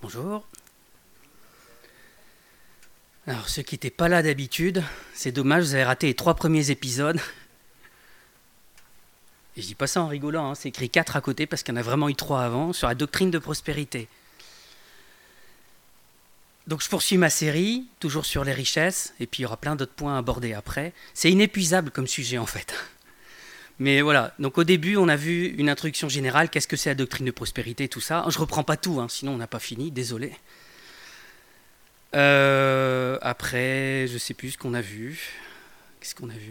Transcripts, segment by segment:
Bonjour. Alors, ceux qui n'étaient pas là d'habitude, c'est dommage, vous avez raté les 3 premiers épisodes. Et je dis pas ça en rigolant, hein, c'est écrit 4 à côté parce qu'il y en a vraiment eu 3 avant, sur la doctrine de prospérité. Donc je poursuis ma série, toujours sur les richesses, et puis il y aura plein d'autres points à aborder après. C'est inépuisable comme sujet en fait. Mais voilà, donc au début on a vu une introduction générale, qu'est-ce que c'est la doctrine de prospérité, tout ça. Je reprends pas tout, hein, sinon on n'a pas fini, désolé. Après, je sais plus ce qu'on a vu. Qu'est-ce qu'on a vu ?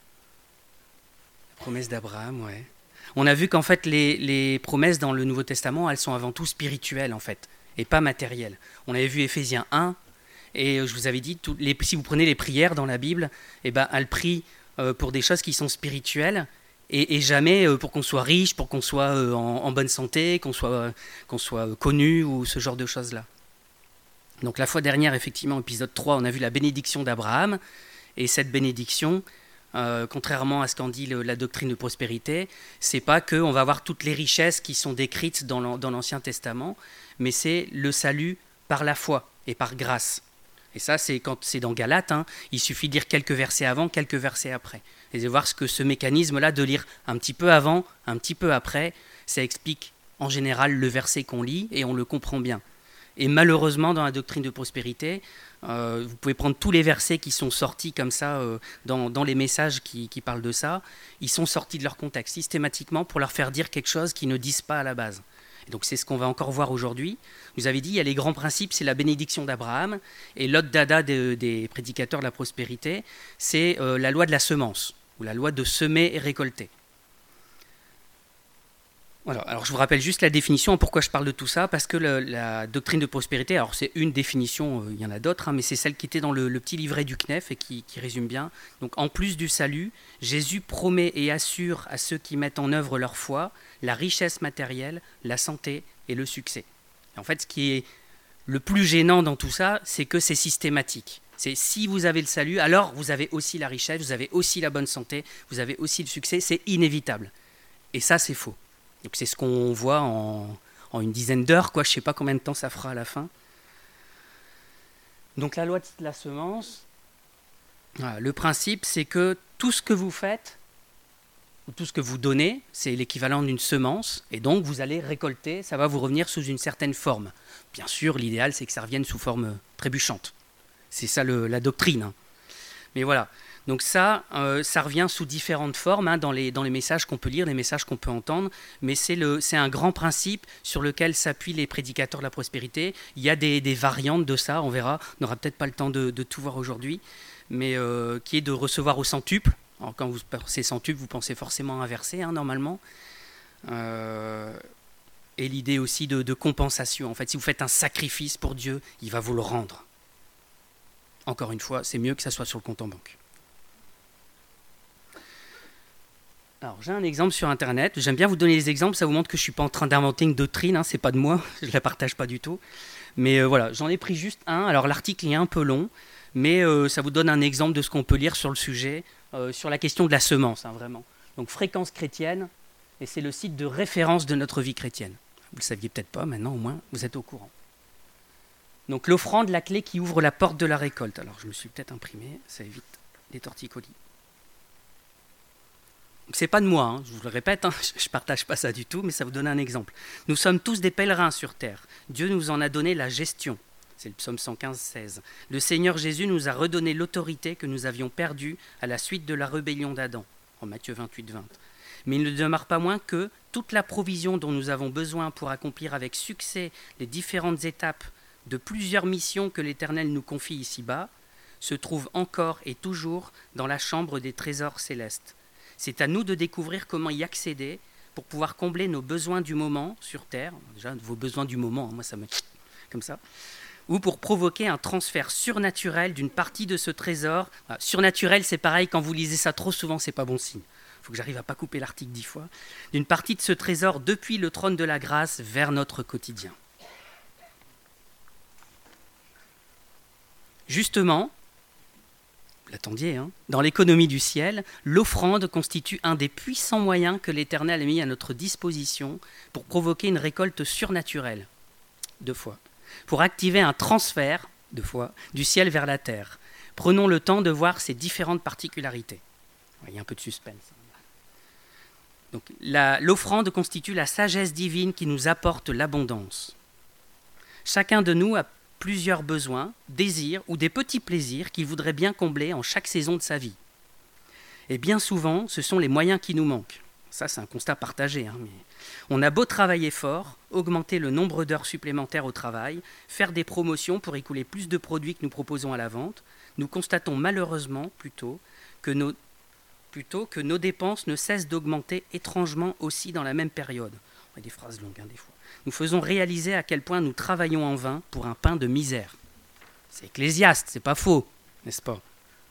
La promesse d'Abraham, ouais. On a vu qu'en fait les promesses dans le Nouveau Testament, elles sont avant tout spirituelles en fait, et pas matérielles. On avait vu Éphésiens 1, et je vous avais dit, si vous prenez les prières dans la Bible, eh ben, elles prient pour des choses qui sont spirituelles, et jamais pour qu'on soit riche, pour qu'on soit en bonne santé, qu'on soit connu, ou ce genre de choses-là. Donc la fois dernière, effectivement, épisode 3, on a vu la bénédiction d'Abraham, et cette bénédiction, contrairement à ce qu'en dit la doctrine de prospérité, c'est pas qu'on va avoir toutes les richesses qui sont décrites dans l'Ancien Testament, mais c'est le salut par la foi et par grâce. Et ça, c'est quand c'est dans Galates, hein, il suffit de lire quelques versets avant, quelques versets après. Et de voir ce mécanisme-là de lire un petit peu avant, un petit peu après, ça explique en général le verset qu'on lit et on le comprend bien. Et malheureusement, dans la doctrine de prospérité, vous pouvez prendre tous les versets qui sont sortis comme ça dans les messages qui parlent de ça, ils sont sortis de leur contexte systématiquement pour leur faire dire quelque chose qu'ils ne disent pas à la base. Et donc c'est ce qu'on va encore voir aujourd'hui. Vous avez dit, il y a les grands principes, c'est la bénédiction d'Abraham, et l'autre dada des prédicateurs de la prospérité, c'est la loi de la semence, ou la loi de semer et récolter. Voilà. Alors je vous rappelle juste la définition, pourquoi je parle de tout ça, parce que la doctrine de prospérité, alors c'est une définition, il y en a d'autres, hein, mais c'est celle qui était dans le petit livret du CNEF et qui résume bien. Donc en plus du salut, Jésus promet et assure à ceux qui mettent en œuvre leur foi la richesse matérielle, la santé et le succès. Et en fait, ce qui est le plus gênant dans tout ça, c'est que c'est systématique. C'est si vous avez le salut, alors vous avez aussi la richesse, vous avez aussi la bonne santé, vous avez aussi le succès, c'est inévitable. Et ça, c'est faux. Donc c'est ce qu'on voit en une dizaine d'heures, quoi. Je ne sais pas combien de temps ça fera à la fin. Donc la loi de la semence, voilà, le principe c'est que tout ce que vous faites, ou tout ce que vous donnez, c'est l'équivalent d'une semence, et donc vous allez récolter, ça va vous revenir sous une certaine forme. Bien sûr, l'idéal c'est que ça revienne sous forme trébuchante. C'est ça la doctrine. Hein. Mais voilà. Donc ça revient sous différentes formes hein, dans les messages qu'on peut lire, les messages qu'on peut entendre, mais c'est un grand principe sur lequel s'appuient les prédicateurs de la prospérité. Il y a des variantes de ça, on verra, on n'aura peut-être pas le temps de tout voir aujourd'hui, mais qui est de recevoir au centuple. Alors quand vous pensez centuple, vous pensez forcément inversé hein, normalement. Et l'idée aussi de compensation. En fait, si vous faites un sacrifice pour Dieu, il va vous le rendre. Encore une fois, c'est mieux que ça soit sur le compte en banque. Alors, j'ai un exemple sur Internet. J'aime bien vous donner des exemples. Ça vous montre que je ne suis pas en train d'inventer une doctrine. Hein, c'est pas de moi. Je ne la partage pas du tout. Mais voilà, j'en ai pris juste un. Alors, l'article est un peu long. Mais ça vous donne un exemple de ce qu'on peut lire sur le sujet, sur la question de la semence, hein, vraiment. Donc, Fréquence chrétienne. Et c'est le site de référence de notre vie chrétienne. Vous ne le saviez peut-être pas. Maintenant, au moins, vous êtes au courant. Donc, l'offrande, la clé qui ouvre la porte de la récolte. Alors, je me suis peut-être imprimé. Ça évite les torticolis. C'est pas de moi, hein, je vous le répète, hein, je ne partage pas ça du tout, mais ça vous donne un exemple. Nous sommes tous des pèlerins sur terre. Dieu nous en a donné la gestion. C'est le psaume 115, 16. Le Seigneur Jésus nous a redonné l'autorité que nous avions perdue à la suite de la rébellion d'Adam, en Matthieu 28, 20. Mais il ne demeure pas moins que toute la provision dont nous avons besoin pour accomplir avec succès les différentes étapes de plusieurs missions que l'Éternel nous confie ici-bas se trouve encore et toujours dans la chambre des trésors célestes. C'est à nous de découvrir comment y accéder pour pouvoir combler nos besoins du moment sur Terre, déjà vos besoins du moment, moi ça me... comme ça, ou pour provoquer un transfert surnaturel d'une partie de ce trésor. Surnaturel, c'est pareil, quand vous lisez ça trop souvent, c'est pas bon signe. Il faut que j'arrive à pas couper l'article 10 fois. D'une partie de ce trésor depuis le trône de la grâce vers notre quotidien. Justement, vous l'attendiez, hein, dans l'économie du ciel, l'offrande constitue un des puissants moyens que l'Éternel a mis à notre disposition pour provoquer une récolte surnaturelle. 2 fois. pour activer un transfert, de foi, du ciel vers la terre. Prenons le temps de voir ces différentes particularités. Il y a un peu de suspense. Donc, l'offrande constitue la sagesse divine qui nous apporte l'abondance. Chacun de nous a plusieurs besoins, désirs ou des petits plaisirs qu'il voudrait bien combler en chaque saison de sa vie. Et bien souvent, ce sont les moyens qui nous manquent. Ça, c'est un constat partagé. Mais on a beau travailler fort, augmenter le nombre d'heures supplémentaires au travail, faire des promotions pour écouler plus de produits que nous proposons à la vente, nous constatons malheureusement plutôt que nos dépenses ne cessent d'augmenter étrangement aussi dans la même période. On a des phrases longues, des fois. Nous faisons réaliser à quel point nous travaillons en vain pour un pain de misère. C'est Ecclésiaste, c'est pas faux, n'est-ce pas?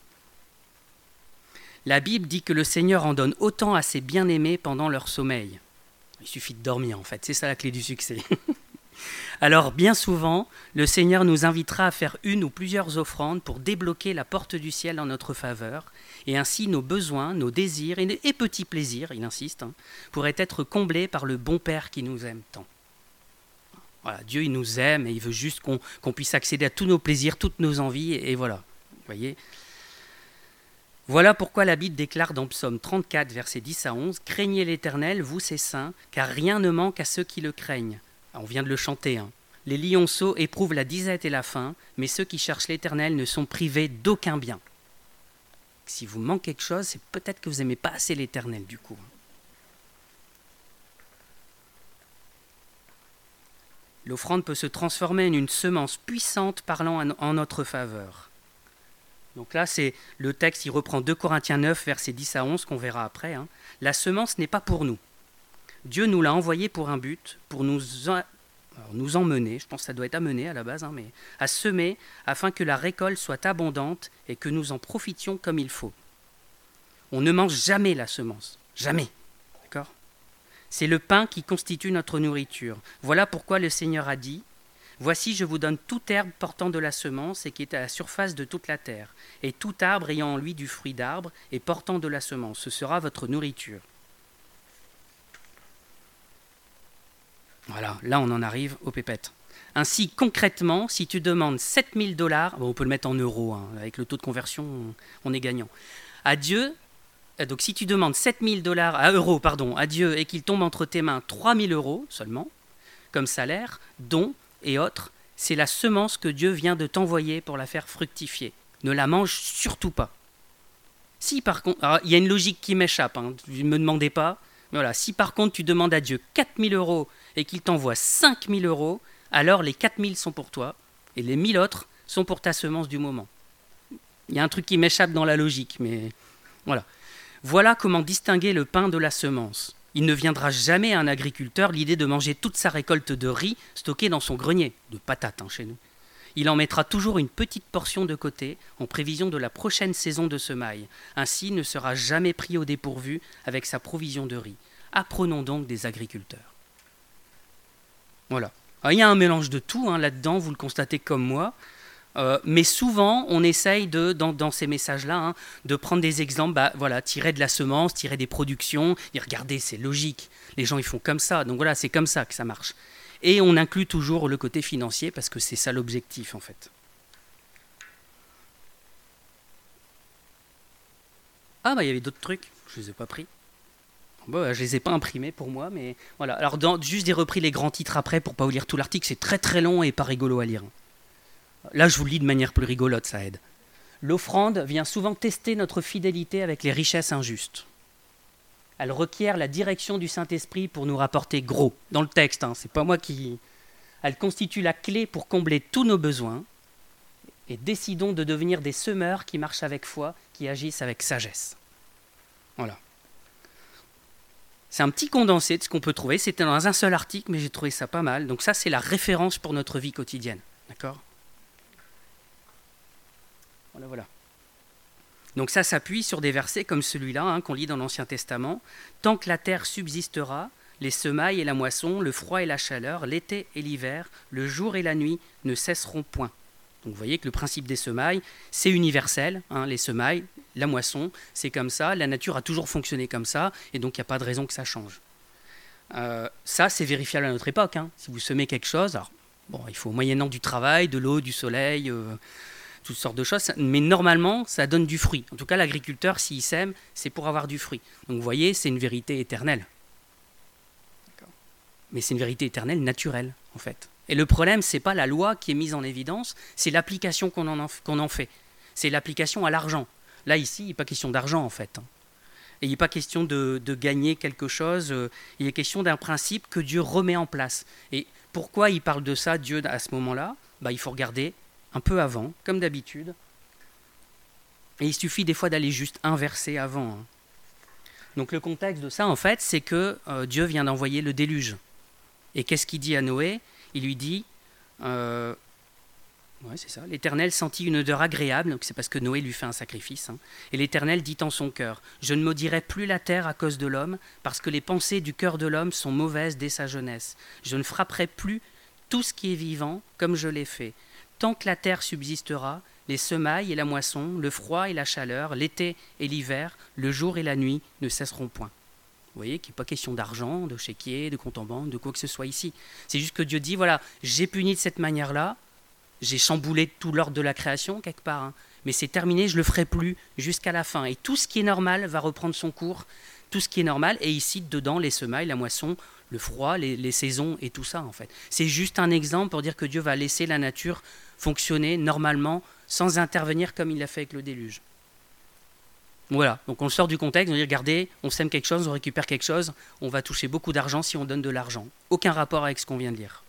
La Bible dit que le Seigneur en donne autant à ses bien-aimés pendant leur sommeil. Il suffit de dormir, en fait, c'est ça la clé du succès. Alors, bien souvent, le Seigneur nous invitera à faire une ou plusieurs offrandes pour débloquer la porte du ciel en notre faveur, et ainsi nos besoins, nos désirs et petits plaisirs, il insiste, pourraient être comblés par le bon Père qui nous aime tant. Voilà, Dieu, il nous aime et il veut juste qu'on puisse accéder à tous nos plaisirs, toutes nos envies, et voilà. Vous voyez ? Voilà pourquoi la Bible déclare dans Psaume 34, versets 10 à 11, « Craignez l'Éternel, vous ses saints, car rien ne manque à ceux qui le craignent. » On vient de le chanter. Les lionceaux éprouvent la disette et la faim, mais ceux qui cherchent l'Éternel ne sont privés d'aucun bien. Si vous manque quelque chose, c'est peut-être que vous n'aimez pas assez l'Éternel, du coup. L'offrande peut se transformer en une semence puissante parlant en notre faveur. Donc là, c'est le texte, il reprend 2 Corinthiens 9, versets 10 à 11, qu'on verra après. La semence n'est pas pour nous. Dieu nous l'a envoyée pour un but, pour nous emmener, je pense que ça doit être amener à la base, mais à semer afin que la récolte soit abondante et que nous en profitions comme il faut. On ne mange jamais la semence, jamais. D'accord ? C'est le pain qui constitue notre nourriture. Voilà pourquoi le Seigneur a dit « Voici, je vous donne toute herbe portant de la semence et qui est à la surface de toute la terre, et tout arbre ayant en lui du fruit d'arbre et portant de la semence. Ce sera votre nourriture. » Voilà, là on en arrive aux pépettes. Ainsi, concrètement, si tu demandes 7 000 $, on peut le mettre en euros, avec le taux de conversion, on est gagnant. À Dieu, donc si tu demandes 7 000 euros à Dieu et qu'il tombe entre tes mains 3 000 euros seulement, comme salaire, dons et autres, c'est la semence que Dieu vient de t'envoyer pour la faire fructifier. Ne la mange surtout pas. Si par contre, il y a une logique qui m'échappe, ne me demandez pas, mais voilà, si par contre tu demandes à Dieu 4 000 euros et qu'il t'envoie 5 000 euros, alors les 4 000 sont pour toi et les 1 000 autres sont pour ta semence du moment. Il y a un truc qui m'échappe dans la logique, mais voilà. Voilà comment distinguer le pain de la semence. Il ne viendra jamais à un agriculteur l'idée de manger toute sa récolte de riz stockée dans son grenier, de patates chez nous. Il en mettra toujours une petite portion de côté en prévision de la prochaine saison de semailles. Ainsi, il ne sera jamais pris au dépourvu avec sa provision de riz. Apprenons donc des agriculteurs. Voilà. Alors, il y a un mélange de tout là-dedans, vous le constatez comme moi. Mais souvent, on essaye dans ces messages-là de prendre des exemples, tirer de la semence, tirer des productions. Et regardez, c'est logique. Les gens, ils font comme ça. Donc voilà, c'est comme ça que ça marche. Et on inclut toujours le côté financier parce que c'est ça l'objectif, en fait. Ah, il y avait d'autres trucs. Je ne les ai pas pris. Je ne les ai pas imprimés pour moi, mais voilà. Alors, juste j'ai repris les grands titres après pour ne pas vous lire tout l'article. C'est très très long et pas rigolo à lire. Là, je vous le lis de manière plus rigolote, ça aide. L'offrande vient souvent tester notre fidélité avec les richesses injustes. Elle requiert la direction du Saint-Esprit pour nous rapporter gros. Dans le texte, c'est pas moi qui... Elle constitue la clé pour combler tous nos besoins. Et décidons de devenir des semeurs qui marchent avec foi, qui agissent avec sagesse. Voilà. C'est un petit condensé de ce qu'on peut trouver. C'était dans un seul article, mais j'ai trouvé ça pas mal. Donc ça, c'est la référence pour notre vie quotidienne. D'accord ? Voilà. Donc ça s'appuie sur des versets comme celui-là qu'on lit dans l'Ancien Testament. « Tant que la terre subsistera, les semailles et la moisson, le froid et la chaleur, l'été et l'hiver, le jour et la nuit ne cesseront point. » Donc vous voyez que le principe des semailles, c'est universel. Les semailles, la moisson, c'est comme ça. La nature a toujours fonctionné comme ça, et donc il n'y a pas de raison que ça change. Ça, c'est vérifiable à notre époque. Si vous semez quelque chose, alors Bon, il faut moyennant du travail, de l'eau, du soleil, toutes sortes de choses, mais normalement, ça donne du fruit. En tout cas, l'agriculteur, s'il sème, c'est pour avoir du fruit. Donc vous voyez, c'est une vérité éternelle. Mais c'est une vérité éternelle naturelle, en fait. Et le problème, ce n'est pas la loi qui est mise en évidence, c'est l'application qu'on en fait. C'est l'application à l'argent. Là, ici, il n'est pas question d'argent, en fait. Et il n'est pas question de gagner quelque chose, il est question d'un principe que Dieu remet en place. Et pourquoi il parle de ça, Dieu, à ce moment-là ? Il faut regarder un peu avant, comme d'habitude. Et il suffit des fois d'aller juste un verset avant. Donc le contexte de ça, en fait, c'est que Dieu vient d'envoyer le déluge. Et qu'est-ce qu'il dit à Noé ? Il lui dit, c'est ça, l'Éternel sentit une odeur agréable, donc c'est parce que Noé lui fait un sacrifice, et l'Éternel dit en son cœur, je ne maudirai plus la terre à cause de l'homme, parce que les pensées du cœur de l'homme sont mauvaises dès sa jeunesse. Je ne frapperai plus tout ce qui est vivant comme je l'ai fait. Tant que la terre subsistera, les semailles et la moisson, le froid et la chaleur, l'été et l'hiver, le jour et la nuit ne cesseront point. Vous voyez qu'il n'est pas question d'argent, de chéquier, de compte en banque, de quoi que ce soit ici. C'est juste que Dieu dit, voilà, j'ai puni de cette manière-là, j'ai chamboulé tout l'ordre de la création quelque part, mais c'est terminé, je ne le ferai plus jusqu'à la fin. Et tout ce qui est normal va reprendre son cours, tout ce qui est normal, et il cite dedans les semailles, la moisson, le froid, les saisons et tout ça en fait. C'est juste un exemple pour dire que Dieu va laisser la nature fonctionner normalement sans intervenir comme il l'a fait avec le déluge. Voilà, donc on sort du contexte, on dit regardez, on sème quelque chose, on récupère quelque chose, on va toucher beaucoup d'argent si on donne de l'argent. Aucun rapport avec ce qu'on vient de lire.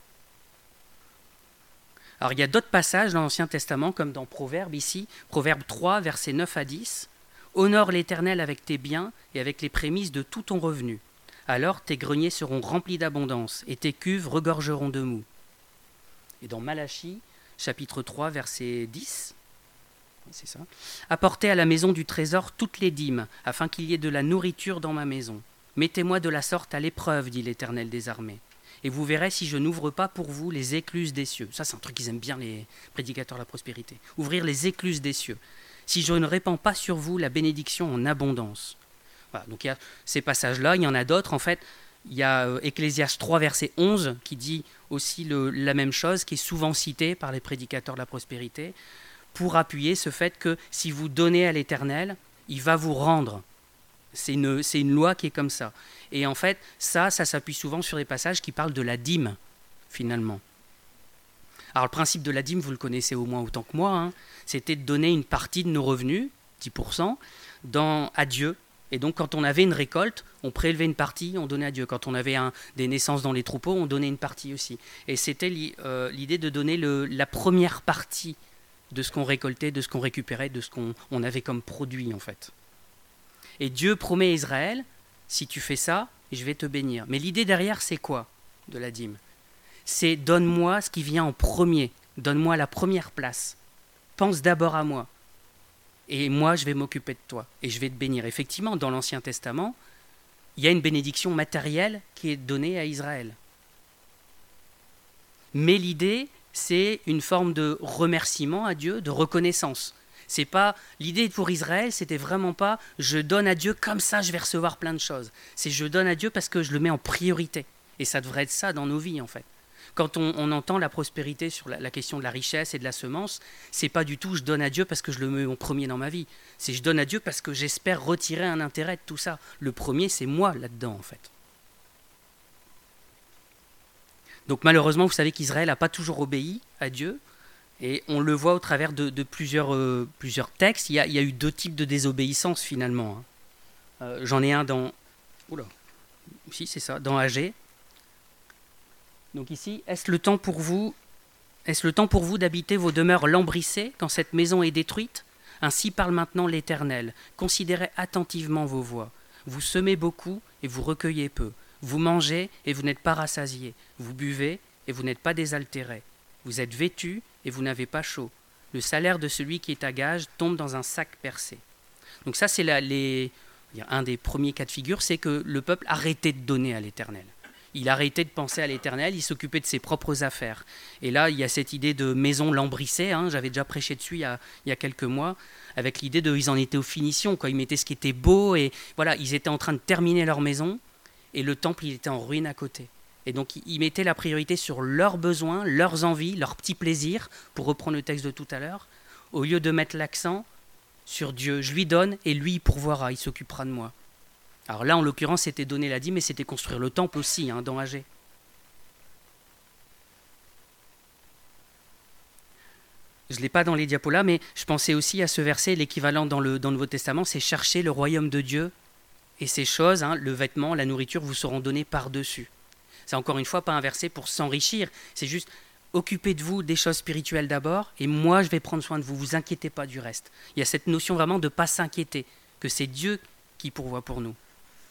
Alors il y a d'autres passages dans l'Ancien Testament, comme dans Proverbes ici, Proverbe 3, versets 9 à 10. « Honore l'Éternel avec tes biens et avec les prémices de tout ton revenu. Alors tes greniers seront remplis d'abondance et tes cuves regorgeront de mou. » Et dans Malachie, chapitre 3, verset 10, c'est ça. « Apportez à la maison du trésor toutes les dîmes, afin qu'il y ait de la nourriture dans ma maison. Mettez-moi de la sorte à l'épreuve, dit l'Éternel des armées. Et vous verrez si je n'ouvre pas pour vous les écluses des cieux. » Ça, c'est un truc qu'ils aiment bien, les prédicateurs de la prospérité. Ouvrir les écluses des cieux. « Si je ne répands pas sur vous la bénédiction en abondance. » Voilà, donc il y a ces passages-là, il y en a d'autres. En fait, il y a Ecclésiaste 3, verset 11, qui dit aussi la même chose, qui est souvent cité par les prédicateurs de la prospérité, pour appuyer ce fait que si vous donnez à l'Éternel, il va vous rendre. C'est une loi qui est comme ça. Et en fait, ça s'appuie souvent sur des passages qui parlent de la dîme, finalement. Alors le principe de la dîme, vous le connaissez au moins autant que moi, c'était de donner une partie de nos revenus, 10%, à Dieu. Et donc quand on avait une récolte, on prélevait une partie, on donnait à Dieu. Quand on avait des naissances dans les troupeaux, on donnait une partie aussi. Et c'était l'idée de donner la première partie de ce qu'on récoltait, de ce qu'on récupérait, de ce qu'on avait comme produit en fait. Et Dieu promet à Israël, si tu fais ça, je vais te bénir. Mais l'idée derrière, c'est quoi de la dîme ? C'est donne-moi ce qui vient en premier, donne-moi la première place. Pense d'abord à moi. Et moi, je vais m'occuper de toi et je vais te bénir. Effectivement, dans l'Ancien Testament, il y a une bénédiction matérielle qui est donnée à Israël. Mais l'idée, c'est une forme de remerciement à Dieu, de reconnaissance. C'est pas l'idée pour Israël, c'était vraiment pas je donne à Dieu comme ça, je vais recevoir plein de choses. C'est je donne à Dieu parce que je le mets en priorité. Et ça devrait être ça dans nos vies en fait. Quand on entend la prospérité sur la question de la richesse et de la semence, c'est pas du tout je donne à Dieu parce que je le mets en premier dans ma vie. C'est je donne à Dieu parce que j'espère retirer un intérêt de tout ça. Le premier, c'est moi là-dedans en fait. Donc malheureusement, vous savez qu'Israël n'a pas toujours obéi à Dieu. Et on le voit au travers de plusieurs textes. Il y a eu deux types de désobéissance finalement. J'en ai un dans... Si, c'est ça, dans Agé. Donc ici, est-ce le temps pour vous d'habiter vos demeures lambrissées quand cette maison est détruite ? Ainsi parle maintenant l'Éternel. Considérez attentivement vos voies. Vous semez beaucoup et vous recueillez peu. Vous mangez et vous n'êtes pas rassasiés. Vous buvez et vous n'êtes pas désaltérés. Vous êtes vêtus et vous n'avez pas chaud. Le salaire de celui qui est à gage tombe dans un sac percé. Donc ça, c'est un des premiers cas de figure, c'est que le peuple arrêtait de donner à l'Éternel. Il arrêtait de penser à l'Éternel, il s'occupait de ses propres affaires. Et là, il y a cette idée de maison lambrissée, j'avais déjà prêché dessus il y a quelques mois, avec l'idée ils en étaient aux finitions, ils mettaient ce qui était beau, et voilà, ils étaient en train de terminer leur maison, et le temple, il était en ruine à côté. Et donc ils mettaient la priorité sur leurs besoins, leurs envies, leurs petits plaisirs, pour reprendre le texte de tout à l'heure, au lieu de mettre l'accent sur Dieu. Je lui donne et lui il pourvoira, il s'occupera de moi. Alors là, en l'occurrence, c'était donner la dîme, mais c'était construire le temple aussi, dans Agé. Je ne l'ai pas dans les diapos là, mais je pensais aussi à ce verset, l'équivalent dans le Nouveau Testament, c'est chercher le royaume de Dieu, et ces choses, le vêtement, la nourriture, vous seront données par-dessus. C'est encore une fois pas un verset pour s'enrichir, c'est juste occupez de vous des choses spirituelles d'abord, et moi je vais prendre soin de vous, vous inquiétez pas du reste. Il y a cette notion vraiment de ne pas s'inquiéter, que c'est Dieu qui pourvoit pour nous.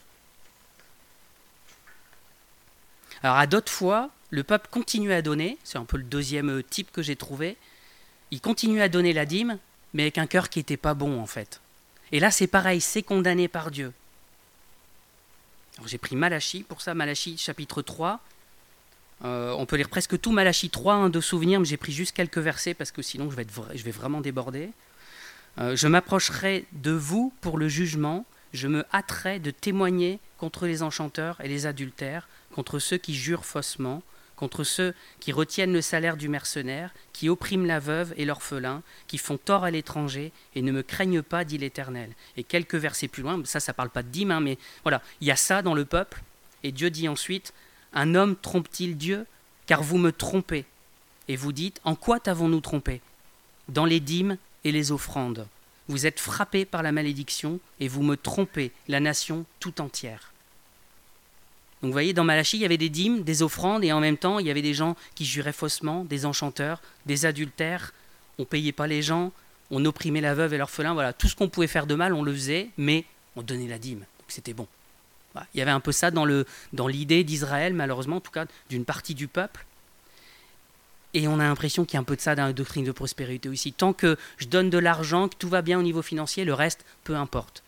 Alors à d'autres fois, le peuple continue à donner, c'est un peu le deuxième type que j'ai trouvé, il continue à donner la dîme, mais avec un cœur qui n'était pas bon en fait. Et là c'est pareil, c'est condamné par Dieu. Alors, j'ai pris Malachie pour ça, Malachie chapitre 3. On peut lire presque tout Malachie 3 de souvenir, mais j'ai pris juste quelques versets parce que sinon je vais vraiment déborder. Je m'approcherai de vous pour le jugement, je me hâterai de témoigner contre les enchanteurs et les adultères, contre ceux qui jurent faussement, contre ceux qui retiennent le salaire du mercenaire, qui oppriment la veuve et l'orphelin, qui font tort à l'étranger et ne me craignent pas, dit l'Éternel. Et quelques versets plus loin, ça ne parle pas de dîme, mais voilà, il y a ça dans le peuple, et Dieu dit ensuite, un homme trompe-t-il Dieu? Car vous me trompez. Et vous dites, en quoi t'avons-nous trompé? Dans les dîmes et les offrandes. Vous êtes frappés par la malédiction, et vous me trompez, la nation tout entière. Donc vous voyez, dans Malachie, il y avait des dîmes, des offrandes, et en même temps, il y avait des gens qui juraient faussement, des enchanteurs, des adultères, on ne payait pas les gens, on opprimait la veuve et l'orphelin, voilà, tout ce qu'on pouvait faire de mal, on le faisait, mais on donnait la dîme, donc c'était bon. Voilà. Il y avait un peu ça dans l'idée d'Israël, malheureusement, en tout cas d'une partie du peuple. Et on a l'impression qu'il y a un peu de ça dans la doctrine de prospérité aussi. Tant que je donne de l'argent, que tout va bien au niveau financier, le reste, peu importe.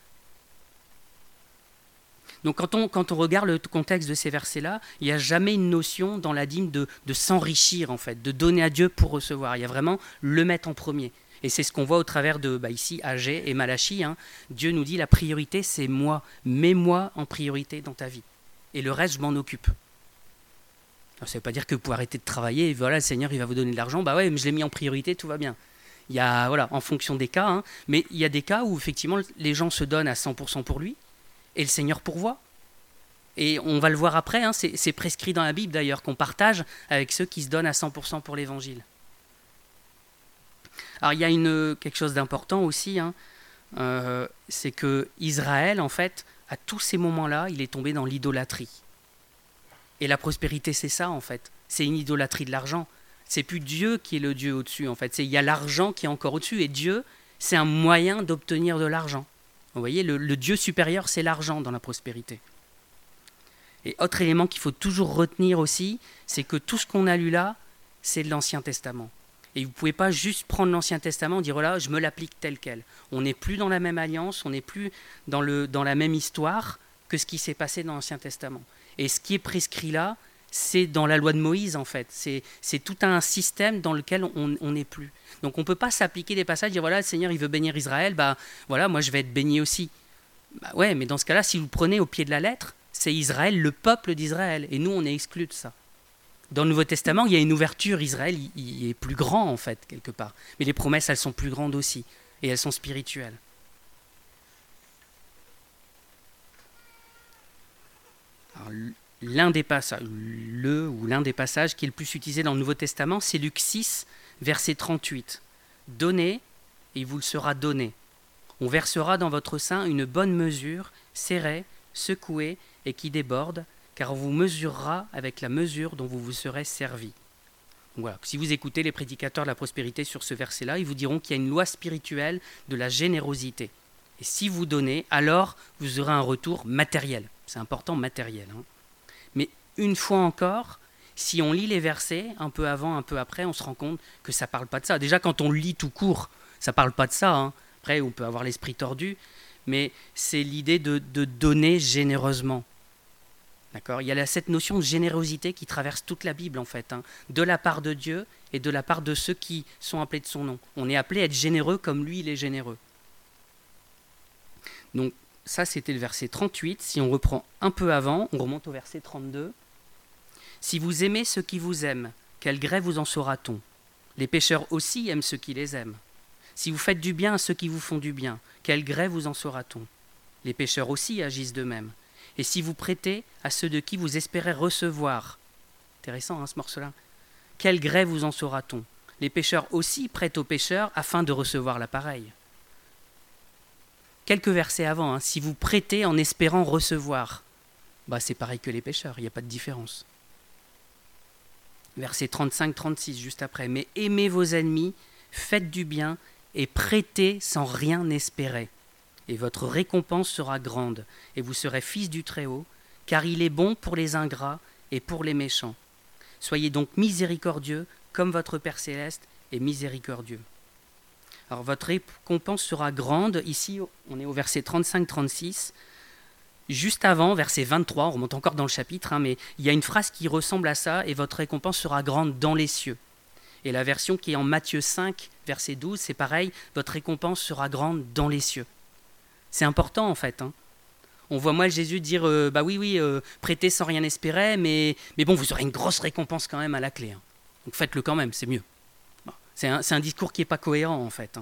Donc quand on regarde le contexte de ces versets-là, il n'y a jamais une notion dans la dîme de s'enrichir, en fait, de donner à Dieu pour recevoir. Il y a vraiment le mettre en premier. Et c'est ce qu'on voit au travers de, ici, Agé et Malachie. Dieu nous dit, la priorité, c'est moi. Mets-moi en priorité dans ta vie. Et le reste, je m'en occupe. Alors, ça ne veut pas dire que vous pouvez arrêter de travailler, et voilà, le Seigneur, il va vous donner de l'argent. Ouais, mais je l'ai mis en priorité, tout va bien. Il y a, voilà, en fonction des cas, mais il y a des cas où, effectivement, les gens se donnent à 100% pour lui, et le Seigneur pourvoit. Et on va le voir après, c'est prescrit dans la Bible, d'ailleurs, qu'on partage avec ceux qui se donnent à 100% pour l'Évangile. Alors il y a quelque chose d'important aussi, c'est que Israël, en fait, à tous ces moments-là, il est tombé dans l'idolâtrie. Et la prospérité, c'est ça, en fait. C'est une idolâtrie de l'argent. C'est plus Dieu qui est le Dieu au-dessus, en fait. Il y a l'argent qui est encore au-dessus, et Dieu, c'est un moyen d'obtenir de l'argent. Vous voyez, le Dieu supérieur, c'est l'argent dans la prospérité. Et autre élément qu'il faut toujours retenir aussi, c'est que tout ce qu'on a lu là, c'est de l'Ancien Testament. Et vous ne pouvez pas juste prendre l'Ancien Testament et dire, voilà, je me l'applique tel quel. On n'est plus dans la même alliance, on n'est plus dans la même histoire que ce qui s'est passé dans l'Ancien Testament. Et ce qui est prescrit là, c'est dans la loi de Moïse, en fait. C'est tout un système dans lequel on n'est plus. Donc on ne peut pas s'appliquer des passages et dire, voilà, le Seigneur, il veut bénir Israël, voilà, moi je vais être béni aussi. Ouais, mais dans ce cas-là, si vous le prenez au pied de la lettre, c'est Israël, le peuple d'Israël. Et nous, on est exclus de ça. Dans le Nouveau Testament, il y a une ouverture. Israël, il est plus grand, en fait, quelque part. Mais les promesses, elles sont plus grandes aussi. Et elles sont spirituelles. Alors, l'un des passages qui est le plus utilisé dans le Nouveau Testament, c'est Luc 6, verset 38. « Donnez, et il vous le sera donné. On versera dans votre sein une bonne mesure, serrée, secouée, et qui déborde, car on vous mesurera avec la mesure dont vous vous serez servi. » Voilà. Si vous écoutez les prédicateurs de la prospérité sur ce verset-là, ils vous diront qu'il y a une loi spirituelle de la générosité. Et si vous donnez, alors vous aurez un retour matériel. C'est important, matériel. Mais une fois encore, si on lit les versets, un peu avant, un peu après, on se rend compte que ça ne parle pas de ça. Déjà, quand on lit tout court, ça ne parle pas de ça. Après, on peut avoir l'esprit tordu, mais c'est l'idée de donner généreusement. D'accord ? Il y a cette notion de générosité qui traverse toute la Bible, en fait, de la part de Dieu et de la part de ceux qui sont appelés de son nom. On est appelé à être généreux comme lui, il est généreux. Donc, ça, c'était le verset 38. Si on reprend un peu avant, on remonte au verset 32. Si vous aimez ceux qui vous aiment, quel gré vous en saura-t-on? Les pécheurs aussi aiment ceux qui les aiment. Si vous faites du bien à ceux qui vous font du bien, quel gré vous en saura-t-on? Les pécheurs aussi agissent de même. Et si vous prêtez à ceux de qui vous espérez recevoir, intéressant ce morceau-là, quel gré vous en saura-t-on? Les pécheurs aussi prêtent aux pécheurs afin de recevoir l'appareil. Quelques versets avant, si vous prêtez en espérant recevoir, c'est pareil que les pécheurs, il n'y a pas de différence. Verset 35-36, juste après. Mais aimez vos ennemis, faites du bien et prêtez sans rien espérer. Et votre récompense sera grande, et vous serez fils du Très-Haut, car il est bon pour les ingrats et pour les méchants. Soyez donc miséricordieux, comme votre Père céleste est miséricordieux. Alors votre récompense sera grande. Ici, on est au verset 35-36. Juste avant, verset 23, on remonte encore dans le chapitre, mais il y a une phrase qui ressemble à ça, et votre récompense sera grande dans les cieux. Et la version qui est en Matthieu 5, verset 12, c'est pareil, votre récompense sera grande dans les cieux. C'est important en fait. On voit moi Jésus dire, prêtez sans rien espérer, mais bon, vous aurez une grosse récompense quand même à la clé. Donc faites-le quand même, c'est mieux. C'est un discours qui n'est pas cohérent en fait.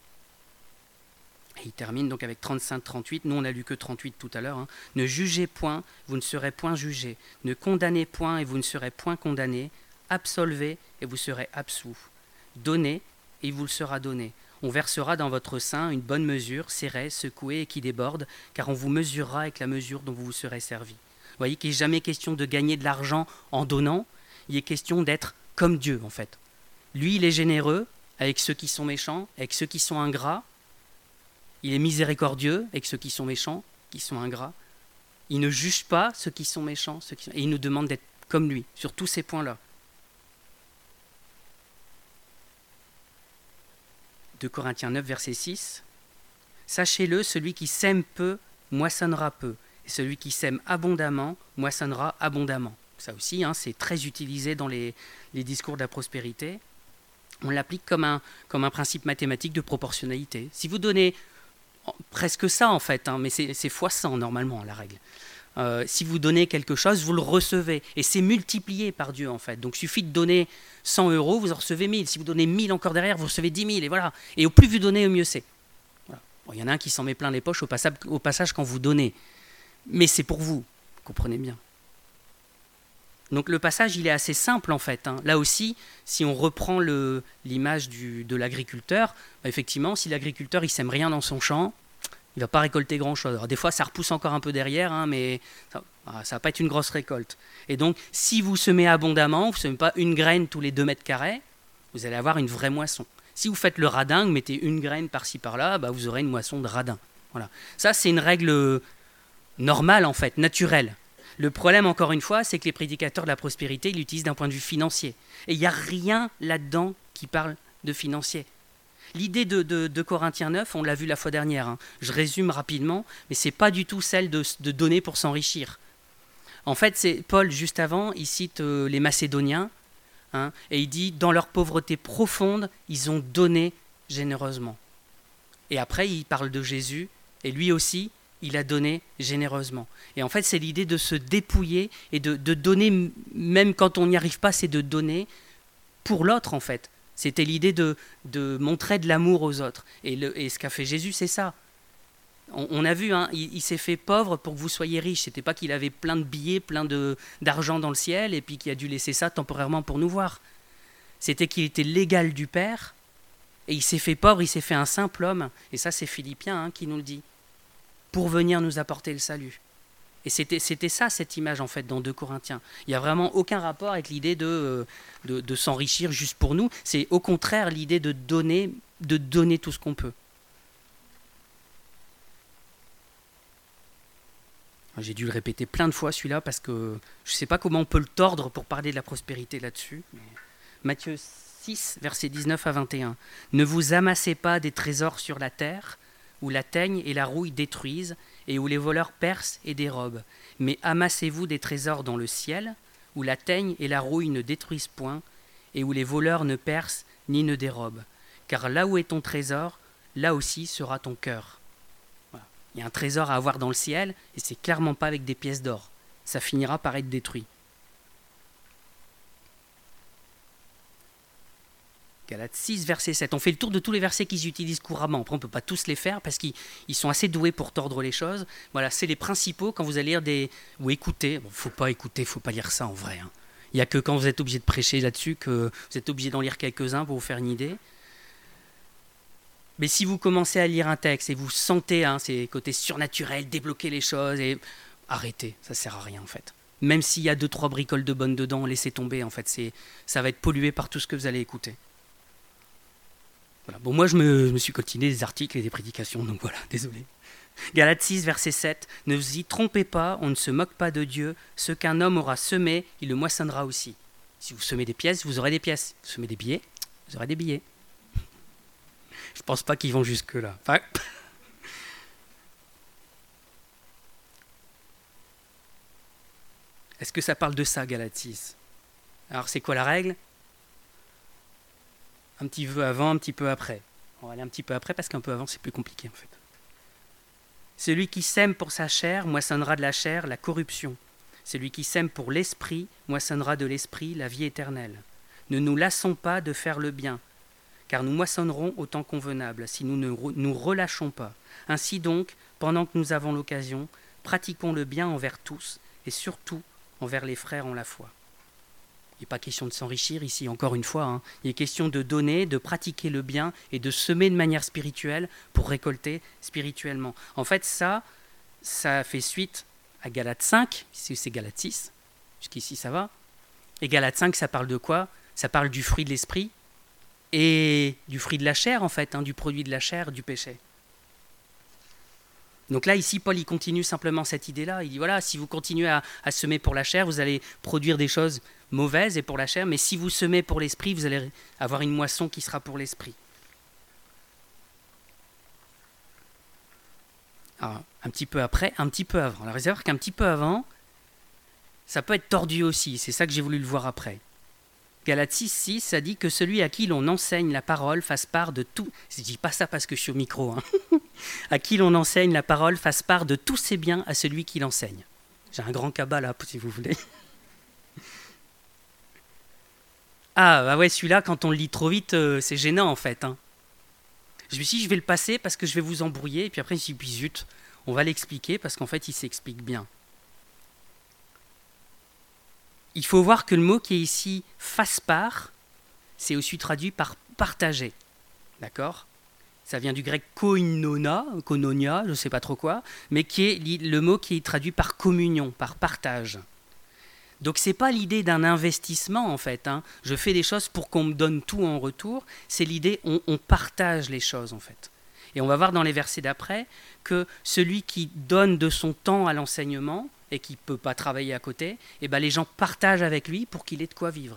Et il termine donc avec 35-38, nous on n'a lu que 38 tout à l'heure. Ne jugez point, vous ne serez point jugés. Ne condamnez point et vous ne serez point condamnés. Absolvez et vous serez absous. Donnez et il vous le sera donné. On versera dans votre sein une bonne mesure, serrée, secouée et qui déborde, car on vous mesurera avec la mesure dont vous vous serez servi. Vous voyez qu'il n'est jamais question de gagner de l'argent en donnant, il est question d'être comme Dieu en fait. Lui, il est généreux avec ceux qui sont méchants, avec ceux qui sont ingrats. Il est miséricordieux avec ceux qui sont méchants, qui sont ingrats. Il ne juge pas ceux qui sont méchants, et il nous demande d'être comme lui sur tous ces points-là. 2 Corinthiens 9, verset 6. Sachez-le, celui qui sème peu, moissonnera peu. Et celui qui sème abondamment, moissonnera abondamment. Ça aussi, c'est très utilisé dans les discours de la prospérité. On l'applique comme un principe mathématique de proportionnalité. Si vous donnez presque ça en fait, mais c'est fois 100 normalement la règle. Si vous donnez quelque chose, vous le recevez. Et c'est multiplié par Dieu en fait. Donc il suffit de donner 100 €, vous en recevez 1000. Si vous donnez 1000 encore derrière, vous recevez 10 000. Et voilà. Et au plus vous donnez, au mieux c'est. Voilà. Bon, y en a un qui s'en met plein les poches au passage quand vous donnez. Mais c'est pour vous. Vous comprenez bien. Donc le passage, il est assez simple en fait. Là aussi, si on reprend l'image de l'agriculteur, effectivement, si l'agriculteur il sème rien dans son champ, il ne va pas récolter grand-chose. Alors, des fois, ça repousse encore un peu derrière, mais ça ne va pas être une grosse récolte. Et donc, si vous semez abondamment, vous ne semez pas une graine tous les 2 mètres carrés, vous allez avoir une vraie moisson. Si vous faites le radin, vous mettez une graine par-ci par-là, vous aurez une moisson de radin. Voilà. Ça, c'est une règle normale, en fait, naturelle. Le problème, encore une fois, c'est que les prédicateurs de la prospérité, ils l'utilisent d'un point de vue financier. Et il n'y a rien là-dedans qui parle de financier. L'idée de Corinthiens 9, on l'a vu la fois dernière, je résume rapidement, mais ce n'est pas du tout celle de donner pour s'enrichir. En fait, c'est Paul, juste avant, il cite les Macédoniens, et il dit, dans leur pauvreté profonde, ils ont donné généreusement. Et après, il parle de Jésus, et lui aussi, il a donné généreusement. Et en fait, c'est l'idée de se dépouiller et de donner, même quand on n'y arrive pas, c'est de donner pour l'autre, en fait. C'était l'idée de montrer de l'amour aux autres. Et ce qu'a fait Jésus, c'est ça. On a vu, il s'est fait pauvre pour que vous soyez riches. C'était pas qu'il avait plein de billets, plein d'argent dans le ciel, et puis qu'il a dû laisser ça temporairement pour nous voir. C'était qu'il était l'égal du Père, et il s'est fait pauvre, il s'est fait un simple homme. Et ça, c'est Philippiens qui nous le dit. Pour venir nous apporter le salut. Et c'était ça, cette image, en fait, dans 2 Corinthiens. Il n'y a vraiment aucun rapport avec l'idée de s'enrichir juste pour nous. C'est au contraire l'idée de donner tout ce qu'on peut. J'ai dû le répéter plein de fois, celui-là, parce que je ne sais pas comment on peut le tordre pour parler de la prospérité là-dessus. Matthieu 6, versets 19 à 21. « Ne vous amassez pas des trésors sur la terre, où la teigne et la rouille détruisent, et où les voleurs percent et dérobent. Mais amassez-vous des trésors dans le ciel, où la teigne et la rouille ne détruisent point, et où les voleurs ne percent ni ne dérobent. Car là où est ton trésor, là aussi sera ton cœur. » Voilà. Il y a un trésor à avoir dans le ciel, et c'est clairement pas avec des pièces d'or. Ça finira par être détruit. Galates 6, verset 7. On fait le tour de tous les versets qu'ils utilisent couramment. Après, on ne peut pas tous les faire parce qu'ils sont assez doués pour tordre les choses. Voilà, c'est les principaux quand vous allez lire ou écouter. Bon, faut pas écouter, faut pas lire ça en vrai. Il n'y a que quand vous êtes obligé de prêcher là-dessus que vous êtes obligé d'en lire quelques-uns pour vous faire une idée. Mais si vous commencez à lire un texte et vous sentez ces côtés surnaturels, débloquer les choses, et arrêtez, ça ne sert à rien en fait. Même s'il y a 2-3 bricoles de bonnes dedans, laissez tomber en fait. Ça va être pollué par tout ce que vous allez écouter. Voilà. Bon, moi je me suis coltiné des articles et des prédications, donc voilà, désolé. Galates 6, verset 7. Ne vous y trompez pas, on ne se moque pas de Dieu. Ce qu'un homme aura semé, il le moissonnera aussi. Si vous semez des pièces, vous aurez des pièces. Vous semez des billets, vous aurez des billets. Je pense pas qu'ils vont jusque-là. Enfin... Est-ce que ça parle de ça, Galates 6 ? Alors c'est quoi la règle ? Un petit peu avant, un petit peu après. On va aller un petit peu après parce qu'un peu avant c'est plus compliqué en fait. Celui qui sème pour sa chair moissonnera de la chair la corruption. Celui qui sème pour l'esprit moissonnera de l'esprit la vie éternelle. Ne nous lassons pas de faire le bien, car nous moissonnerons au temps convenable si nous ne nous relâchons pas. Ainsi donc, pendant que nous avons l'occasion, pratiquons le bien envers tous et surtout envers les frères en la foi. Il n'est pas question de s'enrichir ici, encore une fois. Il est question de donner, de pratiquer le bien et de semer de manière spirituelle pour récolter spirituellement. En fait, ça fait suite à Galates 5, ici c'est Galates 6, jusqu'ici ça va. Et Galates 5, ça parle de quoi ? Ça parle du fruit de l'esprit et du fruit de la chair, en fait, du produit de la chair, du péché. Donc là, ici, Paul, il continue simplement cette idée-là. Il dit, voilà, si vous continuez à semer pour la chair, vous allez produire des choses mauvaises et pour la chair, mais si vous semez pour l'esprit, vous allez avoir une moisson qui sera pour l'esprit. Alors, un petit peu après, un petit peu avant. Alors, vous allez voir qu'un petit peu avant, ça peut être tordu aussi. C'est ça que j'ai voulu le voir après. Galates 6, 6, ça dit que celui à qui l'on enseigne la parole fasse part de tout. Je ne dis pas ça parce que je suis au micro. À qui l'on enseigne la parole fasse part de tous ses biens à celui qui l'enseigne. J'ai un grand cabas là, si vous voulez. Ah, bah ouais, celui-là, quand on le lit trop vite, c'est gênant en fait. Je me suis dit, je vais le passer parce que je vais vous embrouiller. Et puis après, je me suis dit, zut, on va l'expliquer parce qu'en fait, il s'explique bien. Il faut voir que le mot qui est ici « fasse part », c'est aussi traduit par « partager ». D'accord ? Ça vient du grec « koinonia », je ne sais pas trop quoi, mais qui est le mot qui est traduit par « communion », par « partage ». Donc ce n'est pas l'idée d'un investissement en fait. Je fais des choses pour qu'on me donne tout en retour. C'est l'idée on partage les choses en fait. Et on va voir dans les versets d'après que celui qui donne de son temps à l'enseignement et qui ne peut pas travailler à côté, eh ben les gens partagent avec lui pour qu'il ait de quoi vivre.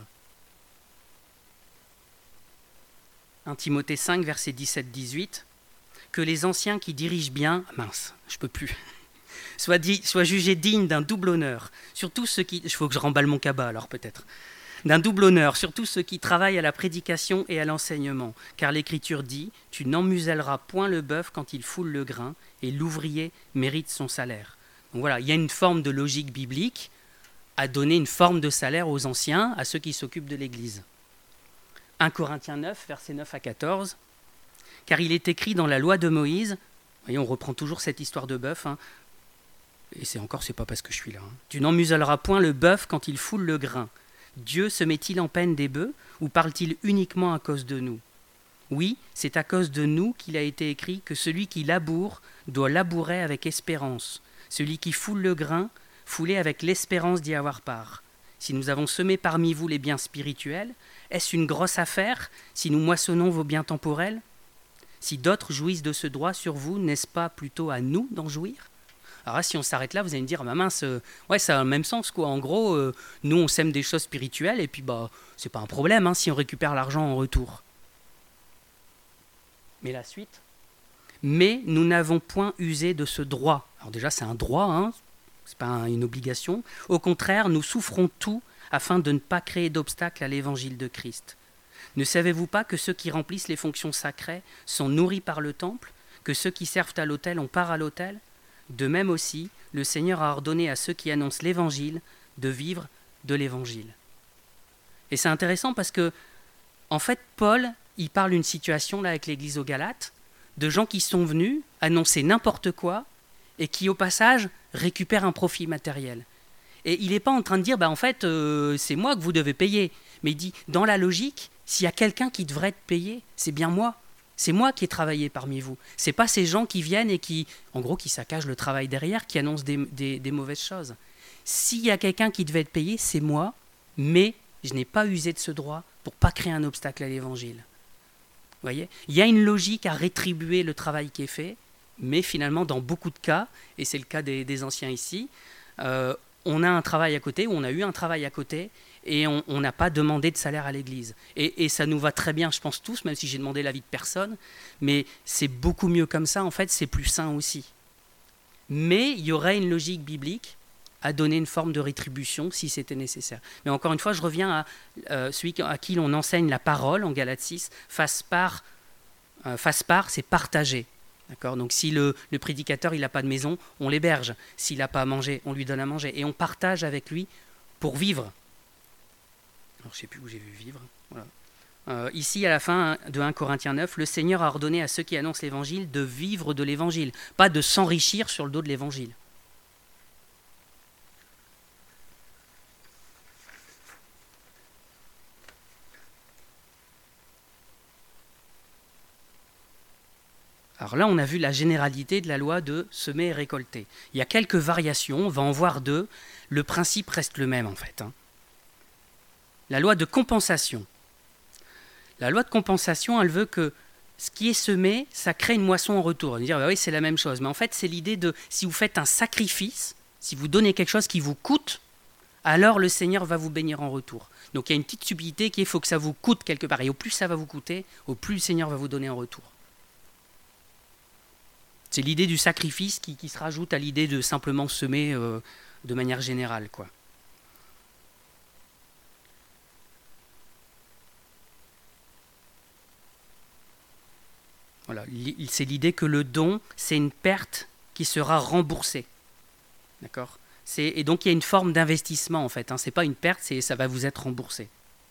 1 Timothée 5, versets 17-18, que les anciens qui dirigent bien, je peux plus, soient jugés dignes d'un double honneur, surtout ceux qui, il faut que je remballe mon cabas alors peut-être, d'un double honneur, surtout ceux qui travaillent à la prédication et à l'enseignement, car l'Écriture dit, tu n'emmuselleras point le bœuf quand il foule le grain, et l'ouvrier mérite son salaire. Donc voilà, il y a une forme de logique biblique à donner une forme de salaire aux anciens, à ceux qui s'occupent de l'Église. 1 Corinthiens 9, versets 9 à 14, car il est écrit dans la loi de Moïse, vous voyez, on reprend toujours cette histoire de bœuf, et c'est pas parce que je suis là, tu n'emmuselleras point le bœuf quand il foule le grain. Dieu se met-il en peine des bœufs, ou parle-t-il uniquement à cause de nous ? Oui, c'est à cause de nous qu'il a été écrit que celui qui laboure doit labourer avec espérance. Celui qui foule le grain, foulez avec l'espérance d'y avoir part. Si nous avons semé parmi vous les biens spirituels, est-ce une grosse affaire si nous moissonnons vos biens temporels ? Si d'autres jouissent de ce droit sur vous, n'est-ce pas plutôt à nous d'en jouir ? Alors là, si on s'arrête là, vous allez me dire, mince, ouais, ça a le même sens, quoi. En gros, nous, on sème des choses spirituelles, et puis, c'est pas un problème si on récupère l'argent en retour. Mais la suite. Mais nous n'avons point usé de ce droit. Alors déjà, c'est un droit, c'est pas une obligation. Au contraire, nous souffrons tout afin de ne pas créer d'obstacle à l'évangile de Christ. Ne savez-vous pas que ceux qui remplissent les fonctions sacrées sont nourris par le temple, que ceux qui servent à l'autel ont part à l'autel ? De même aussi, le Seigneur a ordonné à ceux qui annoncent l'évangile de vivre de l'évangile. Et c'est intéressant parce que En fait, Paul, il parle d'une situation là avec l'église aux Galates, de gens qui sont venus annoncer n'importe quoi et qui, au passage, récupèrent un profit matériel. Et il n'est pas en train de dire, en fait, c'est moi que vous devez payer. Mais il dit, dans la logique, s'il y a quelqu'un qui devrait être payé, c'est bien moi. C'est moi qui ai travaillé parmi vous. C'est pas ces gens qui viennent et qui, en gros, qui saccagent le travail derrière, qui annoncent des mauvaises choses. S'il y a quelqu'un qui devait être payé, c'est moi, mais je n'ai pas usé de ce droit pour pas créer un obstacle à l'évangile. Vous voyez ? Il y a une logique à rétribuer le travail qui est fait, mais finalement, dans beaucoup de cas, et c'est le cas des anciens ici, on a un travail à côté, ou on a eu un travail à côté, et on n'a pas demandé de salaire à l'Église. Et ça nous va très bien, je pense tous, même si j'ai demandé l'avis de personne, mais c'est beaucoup mieux comme ça, en fait, c'est plus sain aussi. Mais il y aurait une logique biblique à donner une forme de rétribution si c'était nécessaire. Mais encore une fois, je reviens à celui à qui l'on enseigne la parole en Galates 6, face part, c'est partager. D'accord ? Donc si le prédicateur il n'a pas de maison, on l'héberge. S'il n'a pas à manger, on lui donne à manger. Et on partage avec lui pour vivre. Alors je ne sais plus où j'ai vu vivre. Voilà. Ici, à la fin de 1 Corinthiens 9, le Seigneur a ordonné à ceux qui annoncent l'Évangile de vivre de l'Évangile, pas de s'enrichir sur le dos de l'Évangile. Alors là, on a vu la généralité de la loi de semer et récolter. Il y a quelques variations, on va en voir deux. Le principe reste le même en fait. La loi de compensation. La loi de compensation, elle veut que ce qui est semé, ça crée une moisson en retour. On va dire, oui, c'est la même chose. Mais en fait, c'est l'idée de, si vous faites un sacrifice, si vous donnez quelque chose qui vous coûte, alors le Seigneur va vous bénir en retour. Donc il y a une petite subtilité qui est, il faut que ça vous coûte quelque part. Et au plus ça va vous coûter, au plus le Seigneur va vous donner en retour. C'est l'idée du sacrifice qui se rajoute à l'idée de simplement semer de manière générale, quoi. Voilà, c'est l'idée que le don, c'est une perte qui sera remboursée. D'accord ? Et donc il y a une forme d'investissement en fait. Ce n'est pas une perte, ça va vous être remboursé.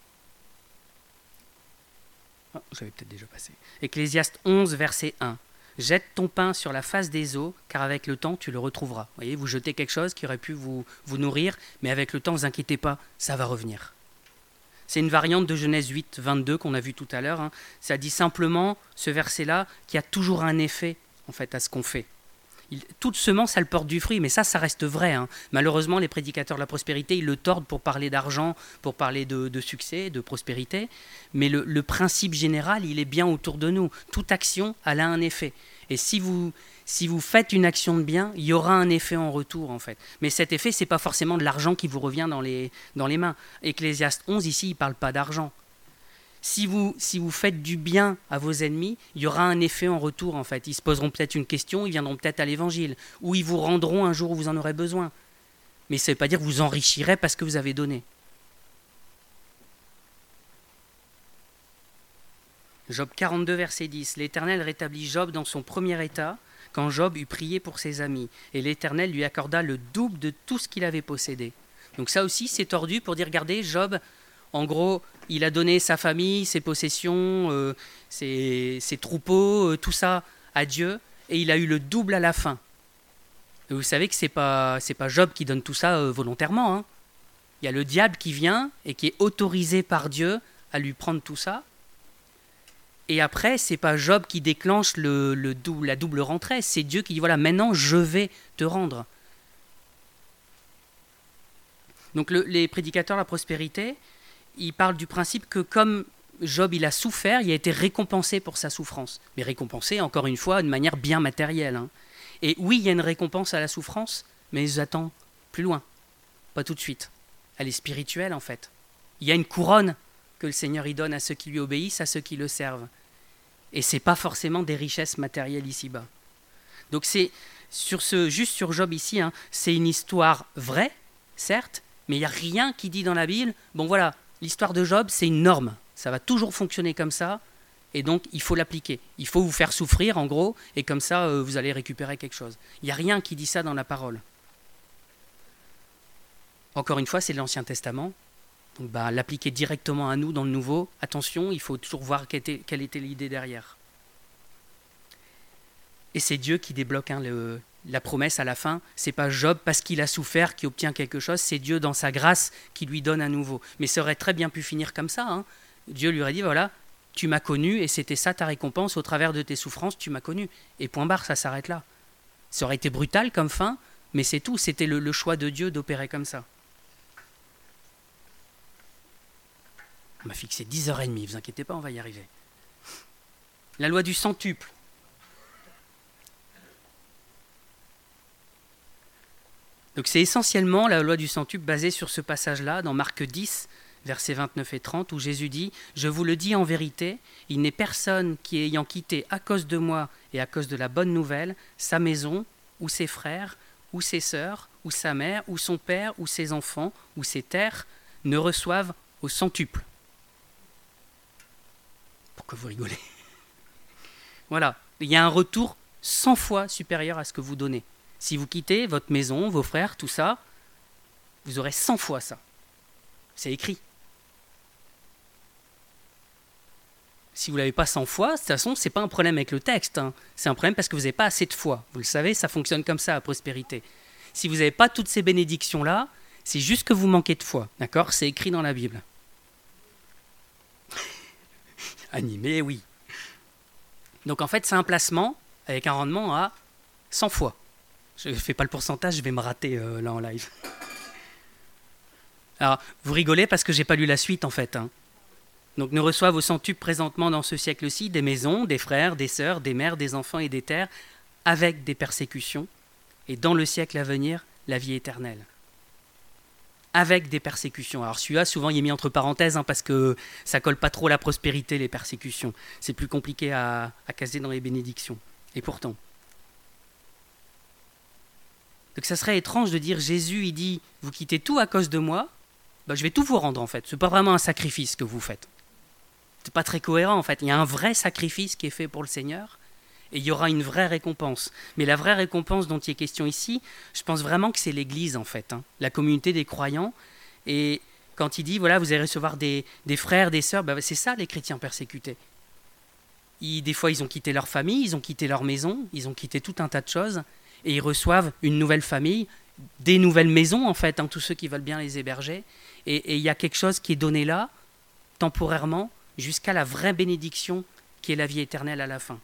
Oh, j'avais peut-être déjà passé. Ecclésiaste 11, verset 1. Jette ton pain sur la face des eaux, car avec le temps, tu le retrouveras. Vous voyez, vous jetez quelque chose qui aurait pu vous nourrir, mais avec le temps, ne vous inquiétez pas, ça va revenir. C'est une variante de Genèse 8, 22 qu'on a vu tout à l'heure. Ça dit simplement, ce verset-là, qu'il y a toujours un effet en fait, à ce qu'on fait. Toute semence, elle porte du fruit, mais ça reste vrai. Malheureusement, les prédicateurs de la prospérité, ils le tordent pour parler d'argent, pour parler de succès, de prospérité. Mais le principe général, il est bien autour de nous. Toute action, elle a un effet. Et si vous faites une action de bien, il y aura un effet en retour, en fait. Mais cet effet, ce n'est pas forcément de l'argent qui vous revient dans les mains. Ecclésiaste 11, ici, il ne parle pas d'argent. Si vous faites du bien à vos ennemis, il y aura un effet en retour en fait. Ils se poseront peut-être une question, ils viendront peut-être à l'évangile, ou ils vous rendront un jour où vous en aurez besoin. Mais ça ne veut pas dire que vous enrichirez parce que vous avez donné. Job 42, verset 10. L'Éternel rétablit Job dans son premier état, quand Job eut prié pour ses amis, et l'Éternel lui accorda le double de tout ce qu'il avait possédé. Donc ça aussi, c'est tordu pour dire, regardez, Job... En gros, il a donné sa famille, ses possessions, ses troupeaux, tout ça à Dieu, et il a eu le double à la fin. Et vous savez que c'est pas Job qui donne tout ça volontairement. Il y a le diable qui vient et qui est autorisé par Dieu à lui prendre tout ça. Et après, c'est pas Job qui déclenche la double rentrée, c'est Dieu qui dit voilà, maintenant je vais te rendre. Donc les prédicateurs de la prospérité, il parle du principe que comme Job il a souffert, il a été récompensé pour sa souffrance. Mais récompensé, encore une fois, de manière bien matérielle. Et oui, il y a une récompense à la souffrance, mais j'attends plus loin. Pas tout de suite. Elle est spirituelle, en fait. Il y a une couronne que le Seigneur y donne à ceux qui lui obéissent, à ceux qui le servent. Et ce n'est pas forcément des richesses matérielles ici-bas. Donc c'est juste sur Job ici, c'est une histoire vraie, certes, mais il n'y a rien qui dit dans la Bible, bon voilà, l'histoire de Job, c'est une norme. Ça va toujours fonctionner comme ça. Et donc, il faut l'appliquer. Il faut vous faire souffrir, en gros. Et comme ça, vous allez récupérer quelque chose. Il n'y a rien qui dit ça dans la parole. Encore une fois, c'est l'Ancien Testament. Donc l'appliquer directement à nous dans le nouveau, attention, il faut toujours voir quelle était l'idée derrière. Et c'est Dieu qui débloque la promesse à la fin. C'est pas Job parce qu'il a souffert qui obtient quelque chose, c'est Dieu dans sa grâce qui lui donne à nouveau. Mais ça aurait très bien pu finir comme ça. Hein. Dieu lui aurait dit, voilà, tu m'as connu et c'était ça ta récompense, au travers de tes souffrances, tu m'as connu. Et point barre, ça s'arrête là. Ça aurait été brutal comme fin, mais c'est tout, c'était le choix de Dieu d'opérer comme ça. On m'a fixé 10h30, vous inquiétez pas, on va y arriver. La loi du centuple. Donc c'est essentiellement la loi du centuple basée sur ce passage-là, dans Marc 10, versets 29 et 30, où Jésus dit « Je vous le dis en vérité, il n'est personne qui, ayant quitté à cause de moi et à cause de la bonne nouvelle, sa maison, ou ses frères, ou ses sœurs, ou sa mère, ou son père, ou ses enfants, ou ses terres, ne reçoivent au centuple. » Pourquoi vous rigolez? Voilà, il y a un retour 100 fois supérieur à ce que vous donnez. Si vous quittez votre maison, vos frères, tout ça, vous aurez 100 fois ça. C'est écrit. Si vous ne l'avez pas 100 fois, de toute façon, ce n'est pas un problème avec le texte. Hein. C'est un problème parce que vous n'avez pas assez de foi. Vous le savez, ça fonctionne comme ça, la prospérité. Si vous n'avez pas toutes ces bénédictions-là, c'est juste que vous manquez de foi. D'accord? C'est écrit dans la Bible. Animé, oui. Donc en fait, c'est un placement avec un rendement à 100 fois. Je ne fais pas le pourcentage, je vais me rater là en live. Alors, vous rigolez parce que je n'ai pas lu la suite en fait. Hein. Donc, ne reçoivent au centuple présentement dans ce siècle-ci des maisons, des frères, des sœurs, des mères, des enfants et des terres, avec des persécutions, et dans le siècle à venir, la vie éternelle. Avec des persécutions. Alors celui-là, souvent, il est mis entre parenthèses hein, parce que ça colle pas trop à la prospérité, les persécutions. C'est plus compliqué à caser dans les bénédictions. Et pourtant. Donc ça serait étrange de dire Jésus, il dit, vous quittez tout à cause de moi, je vais tout vous rendre en fait. Ce n'est pas vraiment un sacrifice que vous faites. Ce n'est pas très cohérent en fait. Il y a un vrai sacrifice qui est fait pour le Seigneur et il y aura une vraie récompense. Mais la vraie récompense dont il est question ici, je pense vraiment que c'est l'Église en fait, hein, la communauté des croyants. Et quand il dit, voilà, vous allez recevoir des frères, des sœurs, c'est ça les chrétiens persécutés. Des fois, ils ont quitté leur famille, ils ont quitté leur maison, ils ont quitté tout un tas de choses. Et ils reçoivent une nouvelle famille, des nouvelles maisons en fait, hein, tous ceux qui veulent bien les héberger. Et il y a quelque chose qui est donné là, temporairement, jusqu'à la vraie bénédiction qui est la vie éternelle à la fin.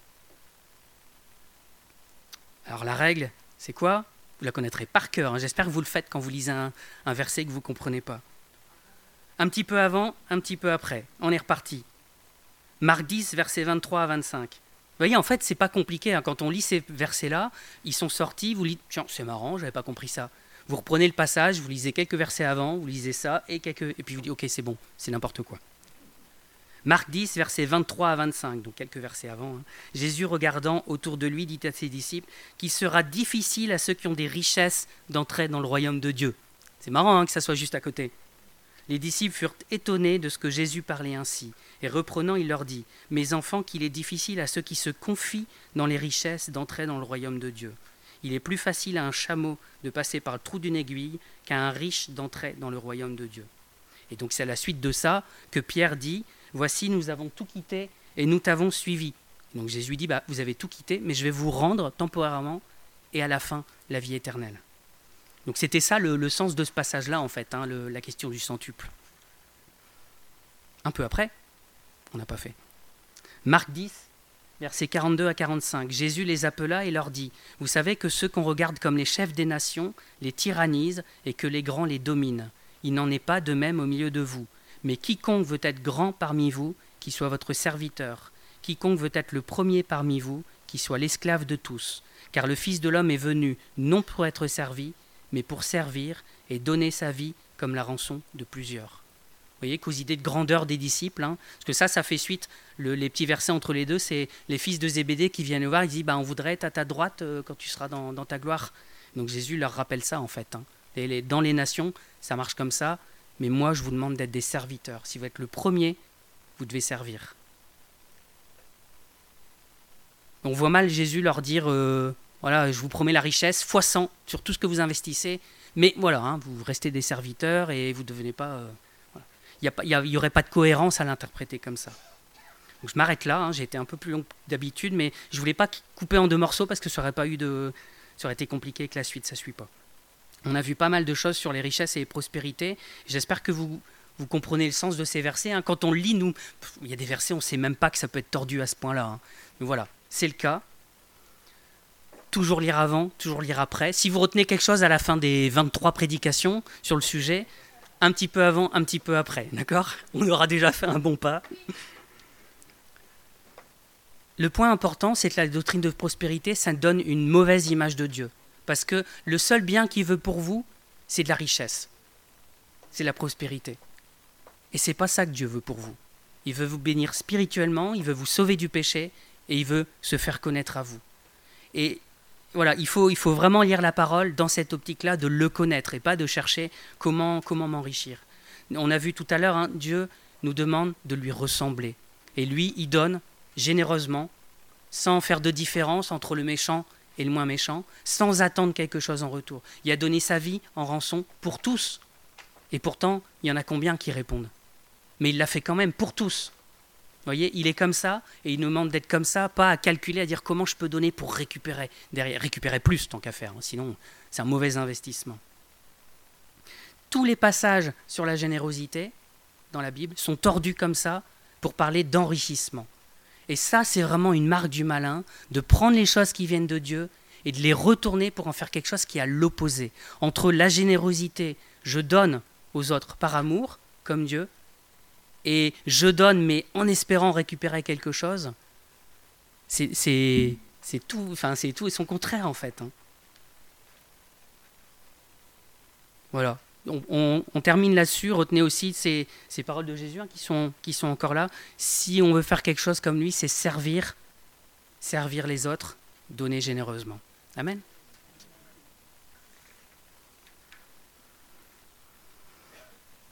Alors la règle, c'est quoi? Vous la connaîtrez par cœur, hein. J'espère que vous le faites quand vous lisez un verset que vous ne comprenez pas. Un petit peu avant, un petit peu après. On est reparti. Marc 10, versets 23 à 25. Vous voyez, en fait, c'est pas compliqué. Hein. Quand on lit ces versets-là, ils sont sortis, vous dites, tiens, c'est marrant, j'avais pas compris ça. Vous reprenez le passage, vous lisez quelques versets avant, vous lisez ça, et puis vous dites, ok, c'est bon, c'est n'importe quoi. Marc 10, versets 23 à 25, donc quelques versets avant. Hein. Jésus, regardant autour de lui, dit à ses disciples qu'il sera difficile à ceux qui ont des richesses d'entrer dans le royaume de Dieu. C'est marrant hein, que ça soit juste à côté. Les disciples furent étonnés de ce que Jésus parlait ainsi. Et reprenant, il leur dit, « Mes enfants, qu'il est difficile à ceux qui se confient dans les richesses d'entrer dans le royaume de Dieu. Il est plus facile à un chameau de passer par le trou d'une aiguille qu'à un riche d'entrer dans le royaume de Dieu. » Et donc c'est à la suite de ça que Pierre dit, « Voici, nous avons tout quitté et nous t'avons suivi. » Donc Jésus dit, vous avez tout quitté, mais je vais vous rendre temporairement et à la fin la vie éternelle. Donc c'était ça le sens de ce passage-là, en fait, hein, la question du centuple. Un peu après, on n'a pas fait. Marc 10, versets 42 à 45. Jésus les appela et leur dit, « Vous savez que ceux qu'on regarde comme les chefs des nations les tyrannisent et que les grands les dominent. Il n'en est pas de même au milieu de vous. Mais quiconque veut être grand parmi vous, qui soit votre serviteur. Quiconque veut être le premier parmi vous, qui soit l'esclave de tous. Car le Fils de l'homme est venu non pour être servi, mais pour servir et donner sa vie comme la rançon de plusieurs. » Vous voyez qu'aux idées de grandeur des disciples, hein, parce que ça fait suite, les petits versets entre les deux, c'est les fils de Zébédée qui viennent le voir, ils disent on voudrait être à ta droite quand tu seras dans ta gloire. Donc Jésus leur rappelle ça en fait. Hein. Et dans les nations, ça marche comme ça, mais moi je vous demande d'être des serviteurs. Si vous êtes le premier, vous devez servir. On voit mal Jésus leur dire voilà, je vous promets la richesse, fois 100 sur tout ce que vous investissez, mais voilà, hein, vous restez des serviteurs et vous ne devenez pas... voilà. Il n'y aurait pas de cohérence à l'interpréter comme ça. Donc je m'arrête là, hein, j'ai été un peu plus long que d'habitude, mais je ne voulais pas couper en deux morceaux parce que ça aurait été compliqué que la suite, ça ne suit pas. On a vu pas mal de choses sur les richesses et les prospérités. J'espère que vous comprenez le sens de ces versets. Hein. Quand on lit, il y a des versets, on ne sait même pas que ça peut être tordu à ce point-là. Hein. Mais voilà, c'est le cas. Toujours lire avant, toujours lire après. Si vous retenez quelque chose à la fin des 23 prédications sur le sujet, un petit peu avant, un petit peu après, d'accord ? On aura déjà fait un bon pas. Le point important, c'est que la doctrine de prospérité, ça donne une mauvaise image de Dieu. Parce que le seul bien qu'il veut pour vous, c'est de la richesse. C'est la prospérité. Et c'est pas ça que Dieu veut pour vous. Il veut vous bénir spirituellement, il veut vous sauver du péché, et il veut se faire connaître à vous. Et voilà, il faut vraiment lire la parole dans cette optique-là, de le connaître, et pas de chercher comment m'enrichir. On a vu tout à l'heure, hein, Dieu nous demande de lui ressembler. Et lui, il donne généreusement, sans faire de différence entre le méchant et le moins méchant, sans attendre quelque chose en retour. Il a donné sa vie en rançon pour tous. Et pourtant, il y en a combien qui répondent ? Mais il l'a fait quand même pour tous. Vous voyez, il est comme ça, et il nous demande d'être comme ça, pas à calculer, à dire comment je peux donner pour récupérer plus tant qu'à faire, hein, sinon c'est un mauvais investissement. Tous les passages sur la générosité dans la Bible sont tordus comme ça pour parler d'enrichissement. Et ça, c'est vraiment une marque du malin, de prendre les choses qui viennent de Dieu et de les retourner pour en faire quelque chose qui est à l'opposé. Entre la générosité, je donne aux autres par amour, comme Dieu, et je donne, mais en espérant récupérer quelque chose, c'est tout et son contraire, en fait. Hein. Voilà. On termine là-dessus. Retenez aussi ces paroles de Jésus, hein, qui sont encore là. Si on veut faire quelque chose comme lui, c'est servir les autres, donner généreusement. Amen.